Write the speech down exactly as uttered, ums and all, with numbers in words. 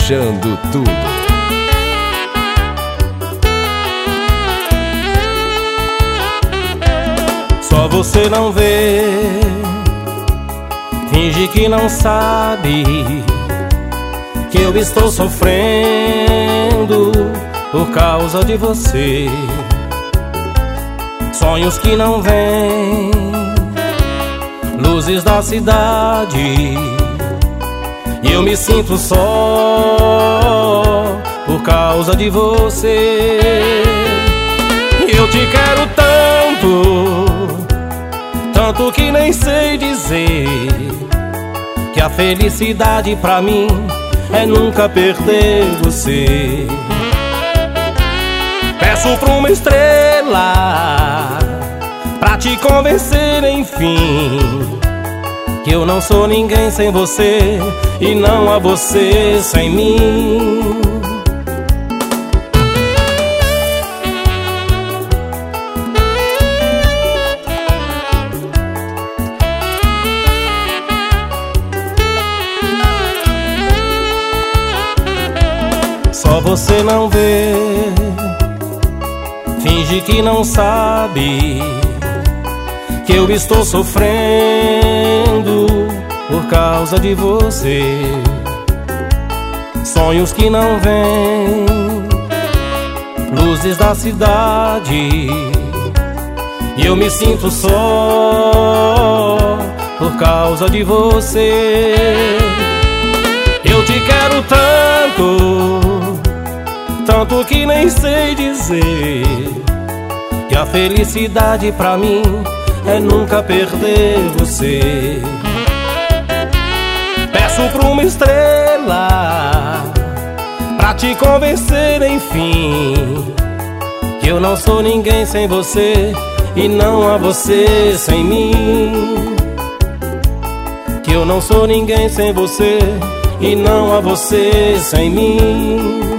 caprichando tudo. Só você não vê, finge que não sabe que eu estou sofrendo por causa de você. Sonhos que não vêm, luzes da cidade, e eu me sinto só por causa de você. Eu te quero tanto, tanto que nem sei dizer que a felicidade pra mim é nunca perder você. Peço pra uma estrela pra te convencer, enfim, que eu não sou ninguém sem você e não há você sem mim. Só você não vê, finge que não sabe que eu estou sofrendo por causa de você. Sonhos que não vêm, luzes da cidade, e eu me sinto só por causa de você. Eu te quero tanto, tanto que nem sei dizer que a felicidade pra mim é nunca perder você. Peço pra uma estrela pra te convencer, enfim, que eu não sou ninguém sem você e não há você sem mim. Que eu não sou ninguém sem você e não há você sem mim.